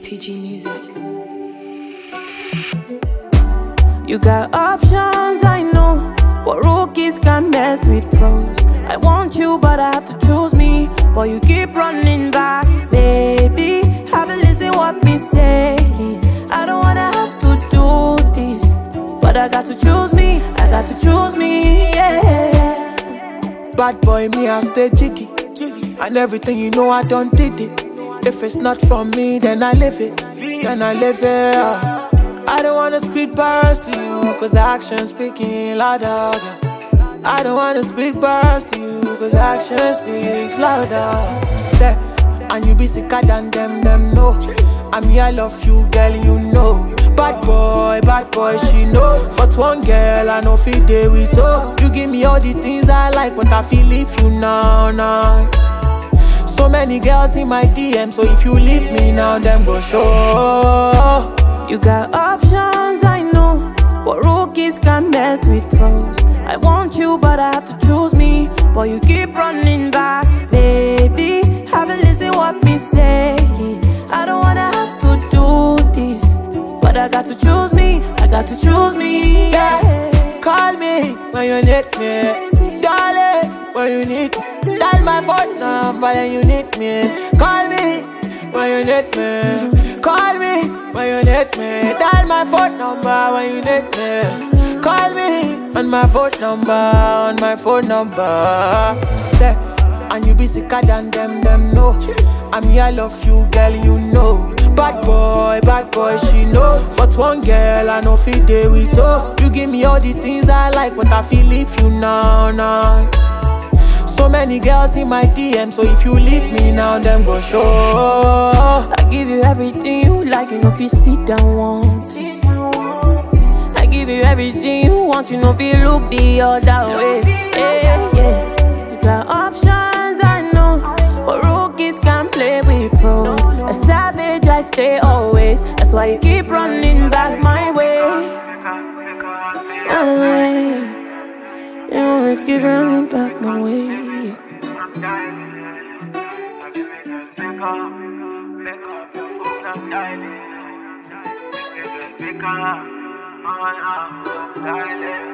ATG Music. You got options, I know, but rookies can mess with pros. I want you, but I have to choose me. But you keep running back, baby. Have a listen what me saying. I don't wanna have to do this, but I got to choose me. I got to choose me, yeah. Bad boy, me, I stay jiggy. And everything you know, I done did it. If it's not from me, then I live it. Then I live it. I don't wanna speak bars to you, cause action speaking louder. I don't wanna speak bars to you, cause action speaks louder. Say, and you be sicker than them know. I mean, I love you, girl, you know. Bad boy, she knows. But one girl, I know feel day with her. You give me all the things I like, but I feel leave you now. So many girls in my DM, so if you leave me now, then go show. You got options, I know, but rookies can mess with pros. I want you, but I have to choose me. But you keep running back, baby. Have a listen what me saying. I don't wanna have to do this, but I got to choose me. I got to choose me, yeah. Call me when you need me, darling, when you need me. Dial my phone number when you need me. Call me when you need me. Call me when you need me. Dial my phone number when you need me. Call me on my phone number, Say, and you be sicker than them know. I mean, I love you, girl, you know. Bad boy, she knows. But one girl, I know feel day with her. You give me all the things I like, but I feel leave you now. So many girls in my DM, so if you leave me now, then go show. I give you everything you like, you know if you sit down once. I give you everything you want, you know if you look the other way. Yeah. You got options, I know, but rookies can play with pros. A savage, I stay always. That's why you keep running back my way. You always keep running back my way. Pick up,